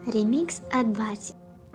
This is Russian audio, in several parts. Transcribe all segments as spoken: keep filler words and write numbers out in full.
Ремикс от Бати.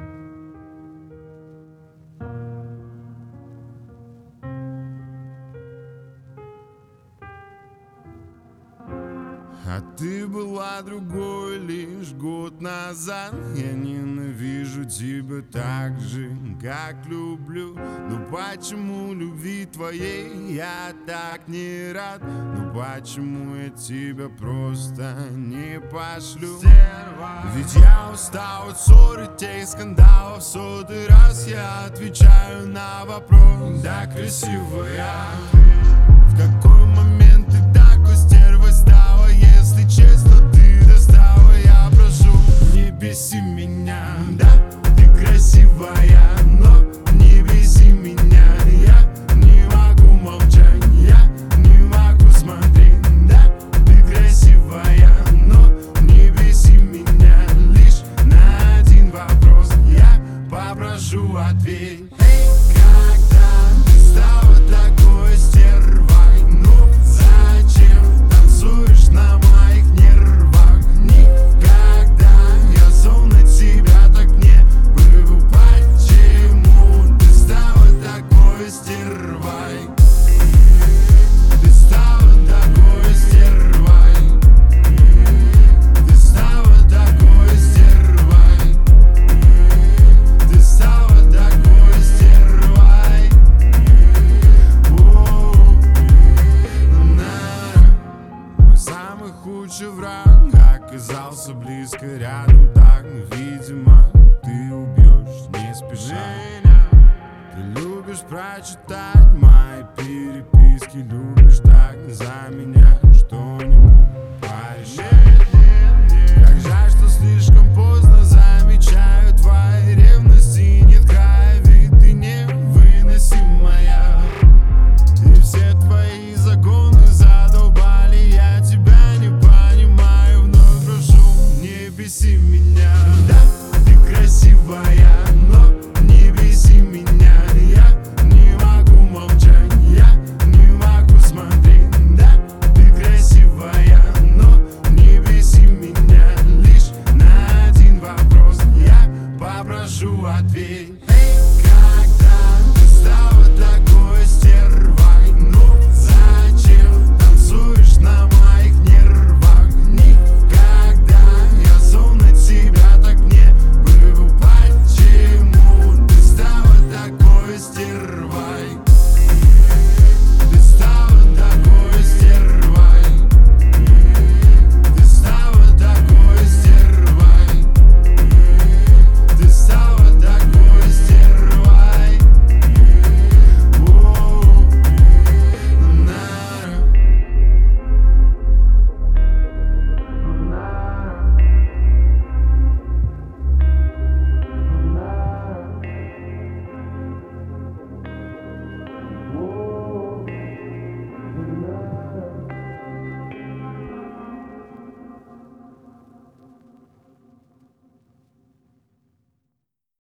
А ты была другой лишь год назад. Я ненавижу тебя так же, как люблю. Но почему любви твоей я так не рад? Ну почему я тебя просто не пошлю? Ведь я устал от ссор и тех скандалов. В сотый раз я отвечаю на вопрос: да, красивая. В какой момент ты такой стервой стала? Если честно, ты достала. Я прошу, не беси меня. Да, ты красивая, но не беси меня. Я не могу молчать, я не могу смотреть. Да, ты красивая, но не беси меня. Лишь на один вопрос я попрошу ответь. Эй, когда ты стала такой стервой? Ну зачем танцуешь на моих нервах? Никогда я зол на тебя так не был. Почему ты стала такой стервой? Ты стала такой стервой. Ты стала такой стервой. Ты стала такой стервой. Оу, на. Мой самый худший враг оказался близко рядом. Так, ну, видимо, ты убьешь не спеша. Ты любишь прочитать мои переписки, любишь так за меня что-нибудь порешать. Как жаль, что слишком поздно замечаю твои ревности. Нет края, ведь ты невыносимая. И все твои законы задолбали. Я тебя не понимаю, вновь прошу, не беси меня. Да, ты красивая, но